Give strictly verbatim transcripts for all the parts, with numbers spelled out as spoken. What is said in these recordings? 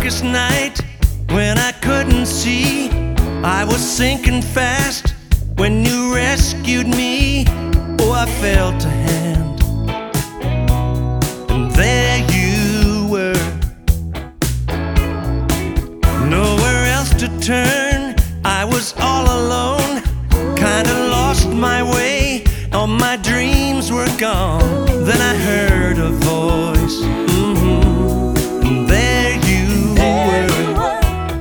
darkest night, when I couldn't see, I was sinking fast. When you rescued me, oh, I felt a hand, and there you were. Nowhere else to turn, I was all alone, kinda lost my way, all my dreams were gone. Then I heard a voice, mm-hmm, and there you were.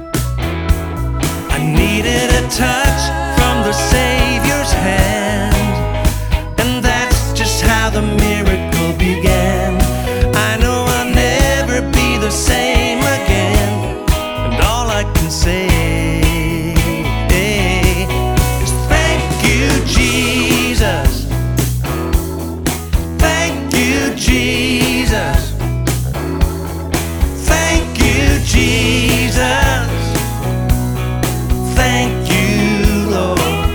I needed a touch from the Savior's hand, and that's just how the miracle began. I know I'll never be the same again, and all I can say is thank you, Jesus. Thank you, Jesus. Thank you, Jesus. Thank you, Lord.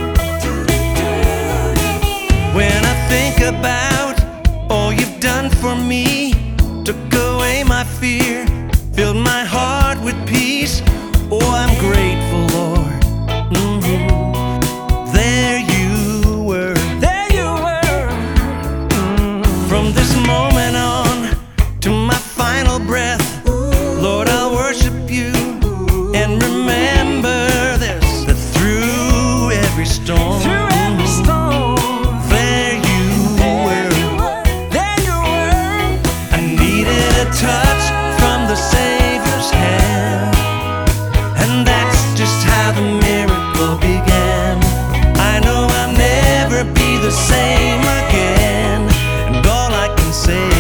When I think about all you've done for me, took away my fear, filled my heart with peace, oh, I'm grateful, Lord. Mm-hmm. There you were. There you were. Mm. From this moment on to my final breath, Lord, I'll worship you and remember this, that through every storm, Through every storm, there you were. there you were. I needed a touch from the Savior's hand, and that's just how the miracle began. I know I'll never be the same again, and all I can say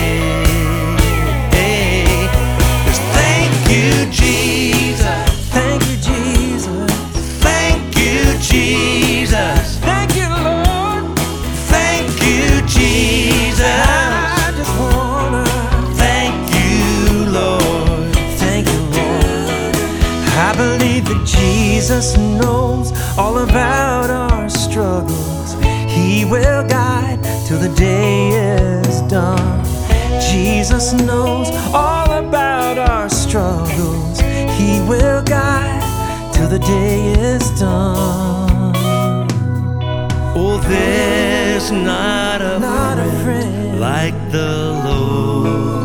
is thank you, Jesus. Thank you, Jesus. Thank you, Jesus. Thank you, Lord. Thank you, Jesus. I just wanna Thank you, Lord. thank you, Lord. I believe that Jesus knows all about our struggles. He will guide till the day is done. Jesus knows all about our struggles. He will guide till the day is done. Oh, there's not a Not a friend friend like the Lord.